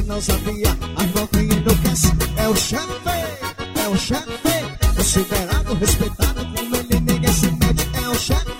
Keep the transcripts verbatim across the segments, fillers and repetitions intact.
patrocina ousadia, as novinhas enlouquecem. É o chefe, é o chefe, considerado, respeitado, com ele ninguém se mete. É o chefe.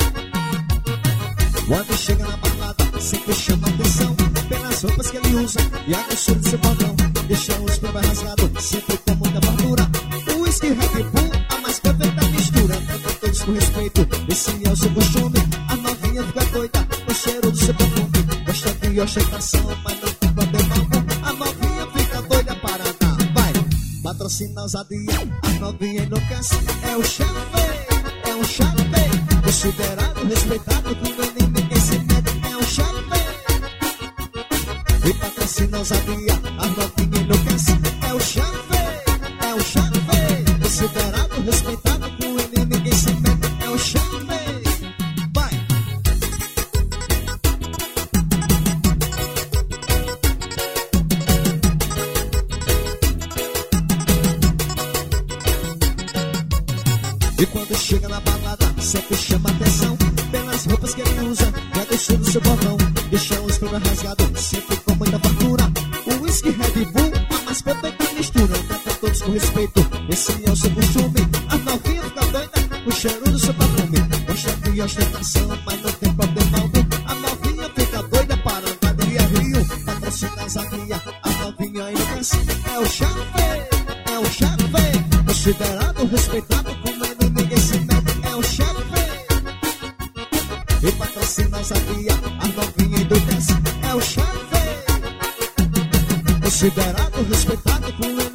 Quando chega na balada, sempre chama atenção pelas roupas que ele usa e a grossura do seu bordão. Deixa os pés rasgados, sempre com muita fartura. O whisky Red Bull, a mais perfeita mistura. Trata todos com respeito, esse é o seu costume. A novinha fica doida com o cheiro do seu perfume. Gosta de ostentação, mas não tem problema algum. A novinha fica doida para dar, vai. Patrocina ousadia, a novinha enlouquece. É o chefe, é um chefe, considerado, respeitado, com ele ninguém se mete. É um chefe. E patrocina ousadia, a novinha enlouquece. É o chefe, é o chefe, considerado, respeitado, com ele ninguém se mete. É o chefe. Vai. E quando chega na balada, sempre chama atenção pelas roupas que ele usa e a grossura do seu bordão. Deixa os pés rasgados, sempre com muita fartura. O whisky Red Bull, a mais perfeita mistura. Trata todos com respeito, esse é o seu costume. A novinha fica doida com o cheiro do seu perfume. Gosta de ostentação, mas não tem problema algum. A novinha fica doida para andar de Rio a Rio. Patrocina ousadia, a novinha enlouquece. É o chefe, é o chefe, considerado, respeitado, com ele ninguém se mete. É o chefe. E patrocina ousadia, a novinha endoidece. É o chefe, considerado, respeitado, com ele